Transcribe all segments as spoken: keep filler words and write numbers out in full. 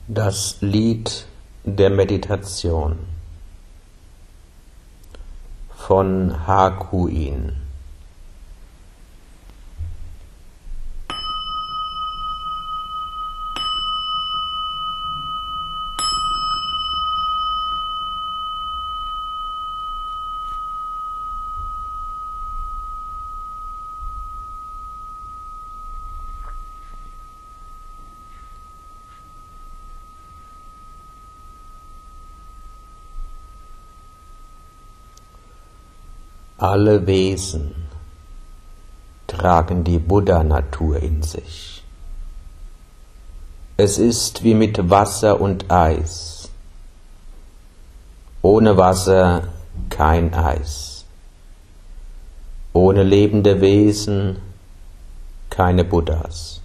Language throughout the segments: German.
Das Lied der Meditation von Hakuin. Alle Wesen tragen die Buddha-Natur in sich. Es ist wie mit Wasser und Eis. Ohne Wasser kein Eis. Ohne lebende Wesen keine Buddhas.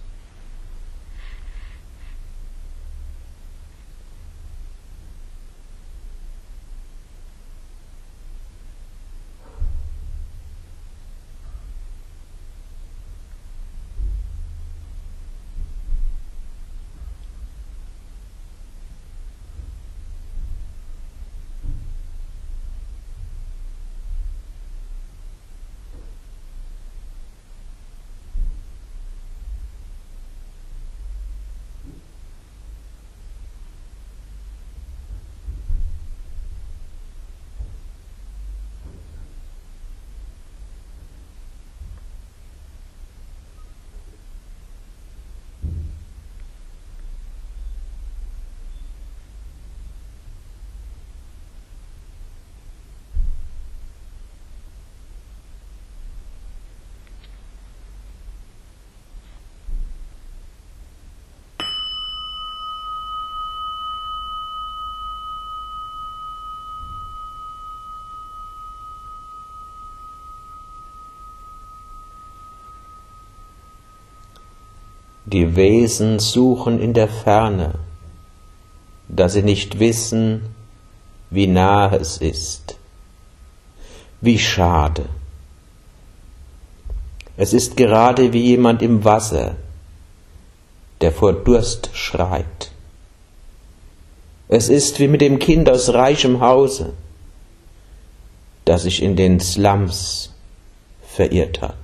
Die Wesen suchen in der Ferne, da sie nicht wissen, wie nahe es ist. Wie schade. Es ist gerade wie jemand im Wasser, der vor Durst schreit. Es ist wie mit dem Kind aus reichem Hause, das sich in den Slums verirrt hat.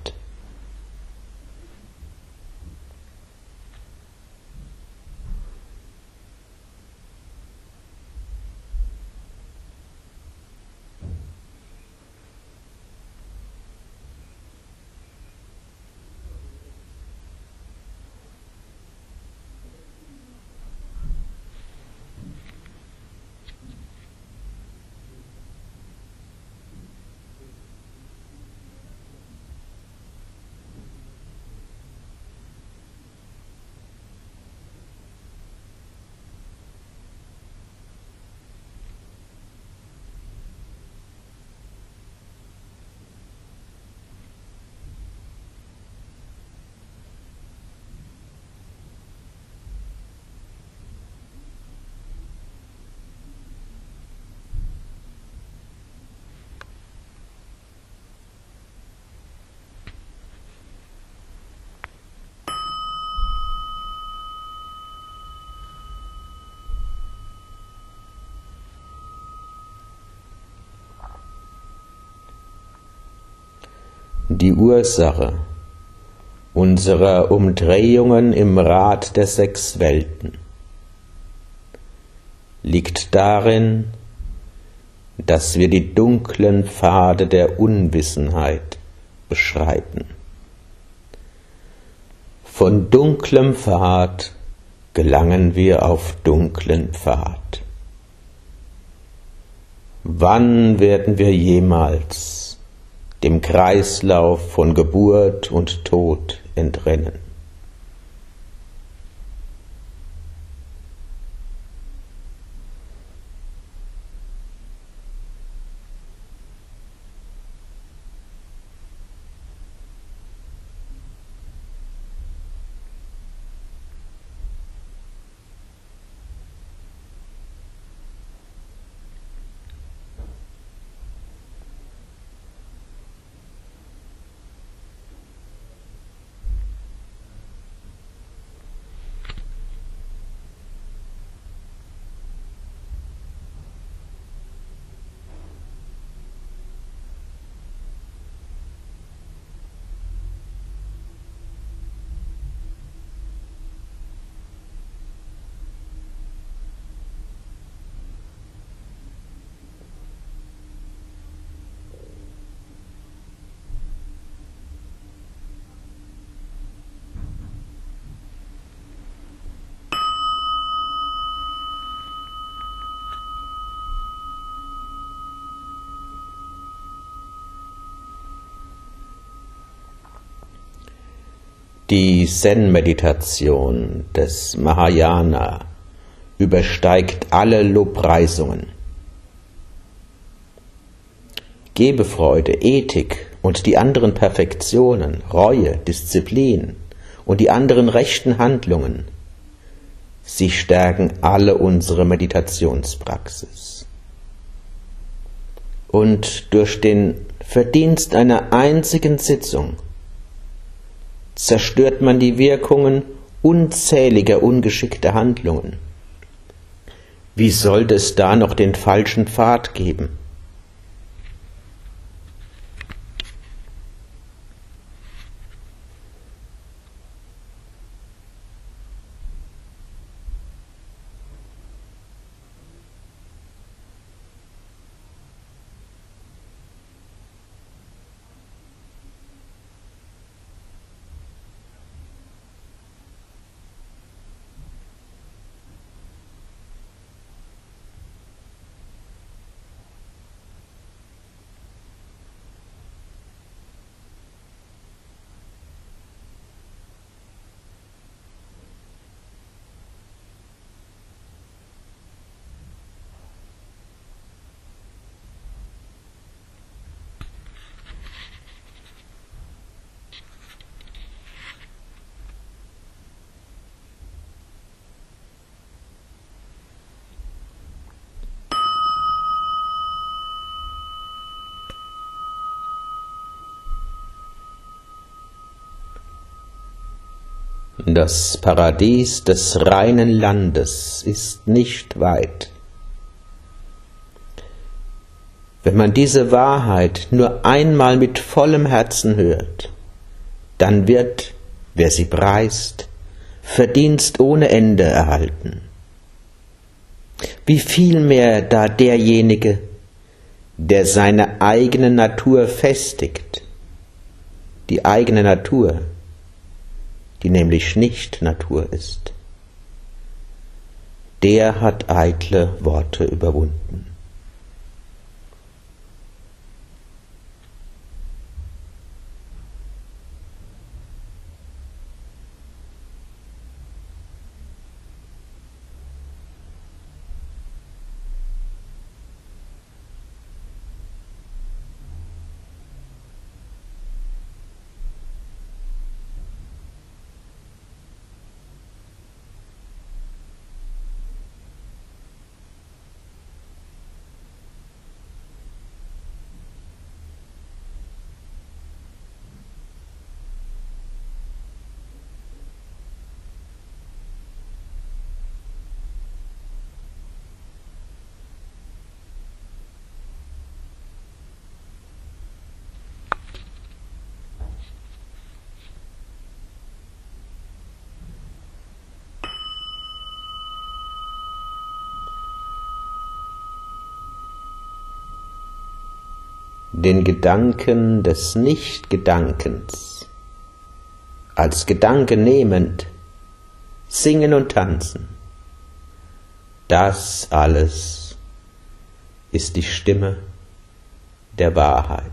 Die Ursache unserer Umdrehungen im Rad der sechs Welten liegt darin, dass wir die dunklen Pfade der Unwissenheit beschreiten. Von dunklem Pfad gelangen wir auf dunklen Pfad. Wann werden wir jemals dem Kreislauf von Geburt und Tod entrinnen? Die Zen-Meditation des Mahayana übersteigt alle Lobpreisungen. Gebefreude, Ethik und die anderen Perfektionen, Reue, Disziplin und die anderen rechten Handlungen, sie stärken alle unsere Meditationspraxis. Und durch den Verdienst einer einzigen Sitzung zerstört man die Wirkungen unzähliger ungeschickter Handlungen. Wie sollte es da noch den falschen Pfad geben? Das Paradies des reinen Landes ist nicht weit. Wenn man diese Wahrheit nur einmal mit vollem Herzen hört, dann wird, wer sie preist, Verdienst ohne Ende erhalten. Wie viel mehr da derjenige, der seine eigene Natur festigt, die eigene Natur, die nämlich nicht Natur ist, der hat eitle Worte überwunden. Den Gedanken des Nichtgedankens als Gedanke nehmend, singen und tanzen, das alles ist die Stimme der Wahrheit.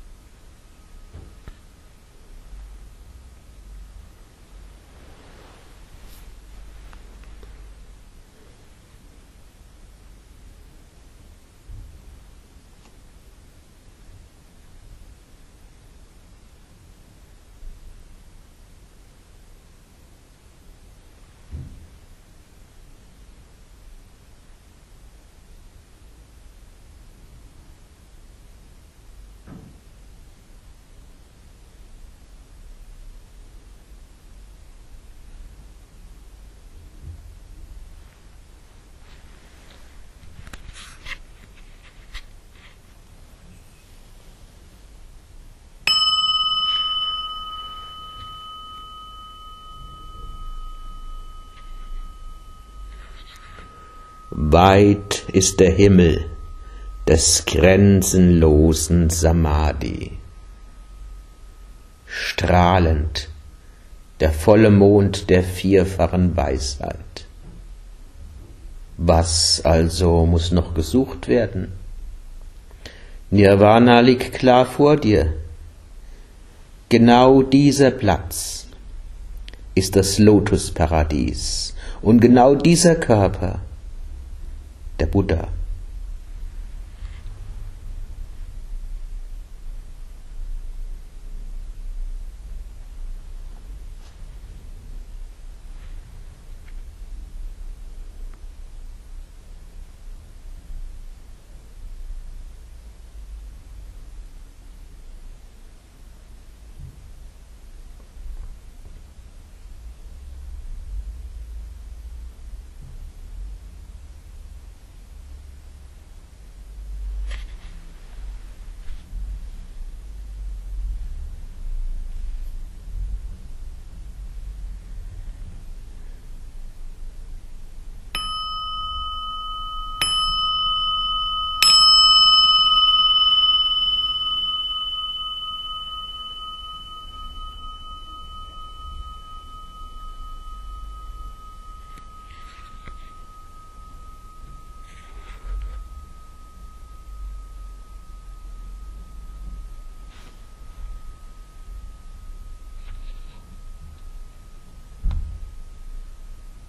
Weit ist der Himmel des grenzenlosen Samadhi. Strahlend der volle Mond der vierfachen Weisheit. Was also muss noch gesucht werden? Nirvana liegt klar vor dir. Genau dieser Platz, ist das Lotusparadies. Und genau dieser Körper, der Buddha,